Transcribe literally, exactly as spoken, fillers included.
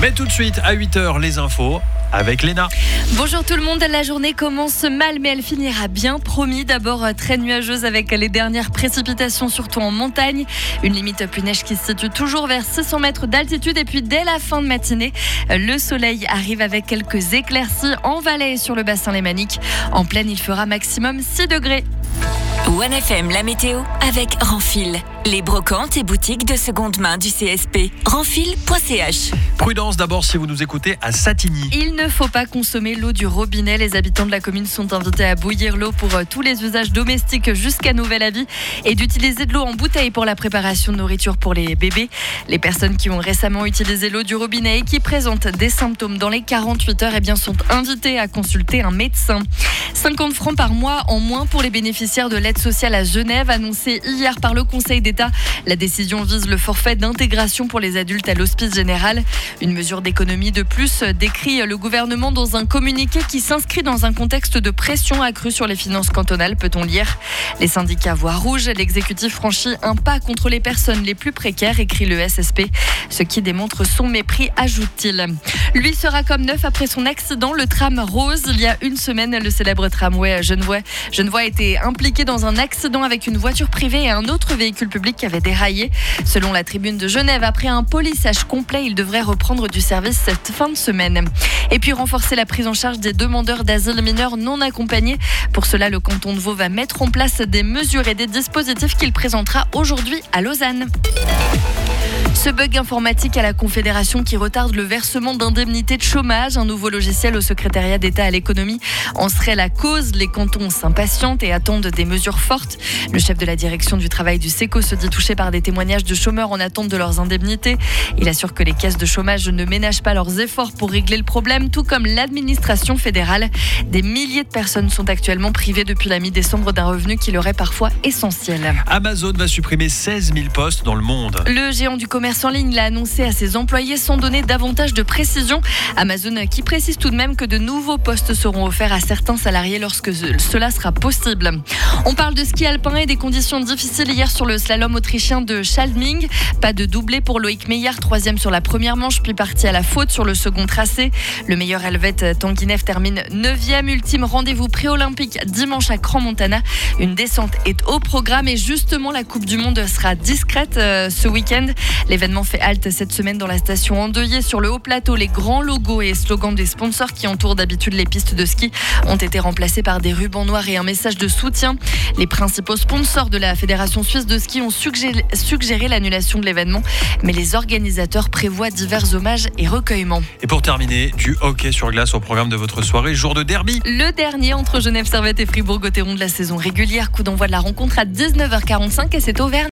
Mais tout de suite, à huit heures, les infos avec Léna. Bonjour tout le monde, la journée commence mal mais elle finira bien, promis. D'abord très nuageuse avec les dernières précipitations, surtout en montagne. Une limite pluie neige qui se situe toujours vers six cents mètres d'altitude. Et puis dès la fin de matinée, le soleil arrive avec quelques éclaircies en vallée et sur le bassin lémanique. En plaine, il fera maximum six degrés. One F M, la météo avec Renfil. Les brocantes et boutiques de seconde main du C S P. Renfil point c h. Prudence d'abord si vous nous écoutez à Satigny. Il ne faut pas consommer l'eau du robinet. Les habitants de la commune sont invités à bouillir l'eau pour tous les usages domestiques jusqu'à nouvel avis et d'utiliser de l'eau en bouteille pour la préparation de nourriture pour les bébés. Les personnes qui ont récemment utilisé l'eau du robinet et qui présentent des symptômes dans les quarante-huit heures eh bien, sont invitées à consulter un médecin. cinquante francs par mois en moins pour les bénéficiaires de l'aide sociale à Genève, annoncé hier par le Conseil d'État. La décision vise le forfait d'intégration pour les adultes à l'hospice général. Une mesure d'économie de plus, décrit le gouvernement dans un communiqué qui s'inscrit dans un contexte de pression accrue sur les finances cantonales, peut-on lire. Les syndicats voient rouge, l'exécutif franchit un pas contre les personnes les plus précaires, écrit le S S P, ce qui démontre son mépris, ajoute-t-il. Lui sera comme neuf après son accident, le tram Rose. Il y a une semaine, le célèbre tramway Genevois, Genevois a été impliqué dans un accident avec une voiture privée et un autre véhicule public qui avait déraillé. Selon la Tribune de Genève, après un polissage complet, il devrait reprendre du service cette fin de semaine. Et puis renforcer la prise en charge des demandeurs d'asile mineurs non accompagnés. Pour cela, le canton de Vaud va mettre en place des mesures et des dispositifs qu'il présentera aujourd'hui à Lausanne. Ce bug informatique à la Confédération qui retarde le versement d'indemnités de chômage. Un nouveau logiciel au secrétariat d'État à l'économie en serait la cause. Les cantons s'impatientent et attendent des mesures fortes. Le chef de la direction du travail du SECO se dit touché par des témoignages de chômeurs en attente de leurs indemnités. Il assure que les caisses de chômage ne ménagent pas leurs efforts pour régler le problème, tout comme l'administration fédérale. Des milliers de personnes sont actuellement privées depuis la mi-décembre d'un revenu qui leur est parfois essentiel. Amazon va supprimer seize mille postes dans le monde. Le géant du commerce en ligne l'a annoncé à ses employés sans donner davantage de précision. Amazon qui précise tout de même que de nouveaux postes seront offerts à certains salariés lorsque cela sera possible. On parle de ski alpin et des conditions difficiles hier sur le slalom autrichien de Schaldming. Pas de doublé pour Loïc Meillard, troisième sur la première manche, puis parti à la faute sur le second tracé. Le meilleur helvète Tanguinev termine neuvième. Ultime rendez-vous pré-olympique dimanche à Crans-Montana. Une descente est au programme et justement la Coupe du Monde sera discrète euh, ce week-end. L'événement fait halte cette semaine dans la station endeuillée. Sur le haut plateau, les grands logos et slogans des sponsors qui entourent d'habitude les pistes de ski ont été remplacés par des rubans noirs et un message de soutien. Les principaux sponsors de la Fédération suisse de ski ont suggéré, suggéré l'annulation de l'événement, mais les organisateurs prévoient divers hommages et recueillements. Et pour terminer, du hockey sur glace au programme de votre soirée, jour de derby. Le dernier entre Genève Servette et Fribourg-Gotteron de la saison régulière. Coup d'envoi de la rencontre à dix-neuf heures quarante-cinq et c'est au Vert.